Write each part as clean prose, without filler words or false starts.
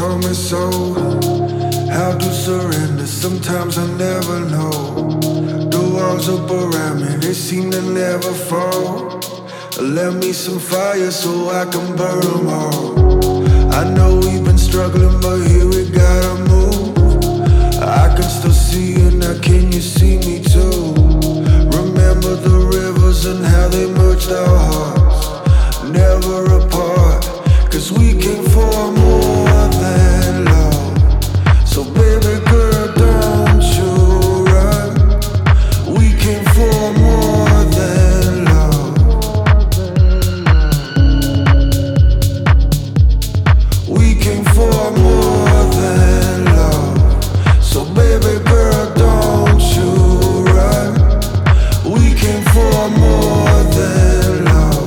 taught me so. How to surrender, sometimes I never know. The walls up around me, they seem to never fall. Lend me some fire so I can burn them all. I know we've been struggling, but here we gotta move. I can still see you now, can you see me too? Remember the rivers and how they merged our hearts. Never apart, 'cause we came for more than love. So baby girl, don't you run. We came for more than love. We came for more than love. So baby girl, don't you run. We came for more than love.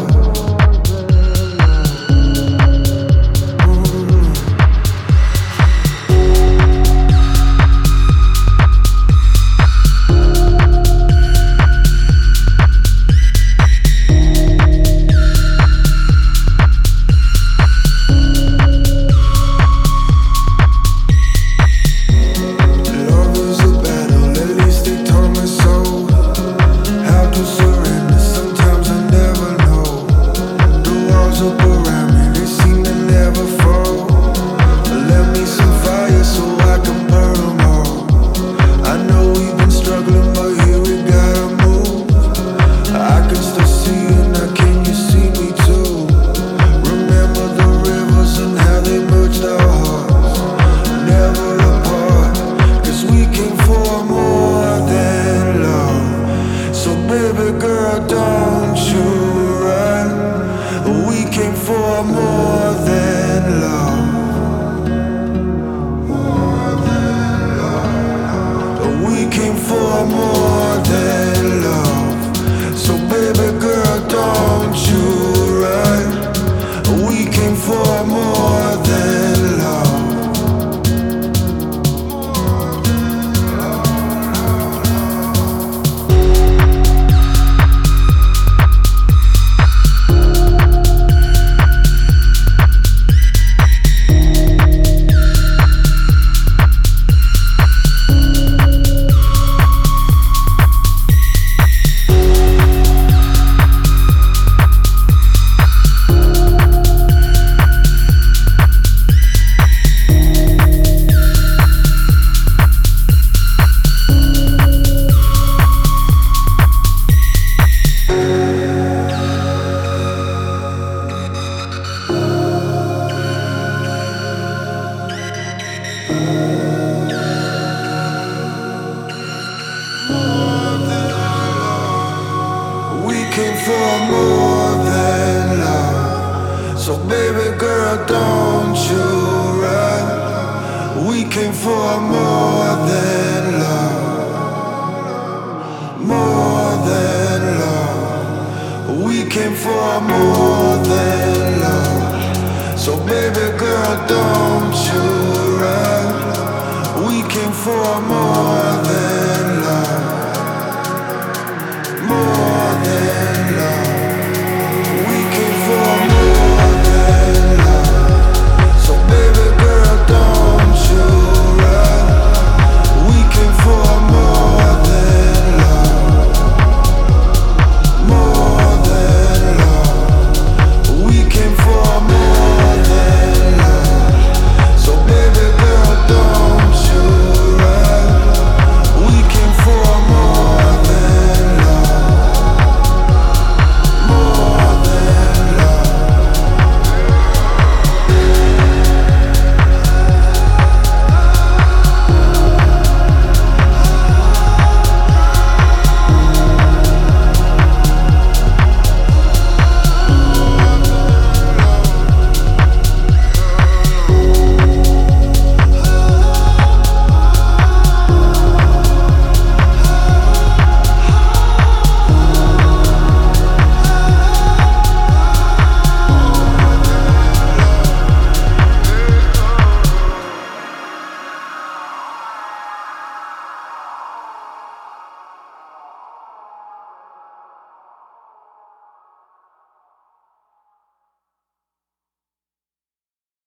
Baby girl, don't you run. We came for more than love. We came for more than love. So baby girl, don't you run. We came for more than love. Came for more than love. So baby girl, don't you run. We came for more than love. More than love. We came for more than love. So baby girl, don't you run. We came for more than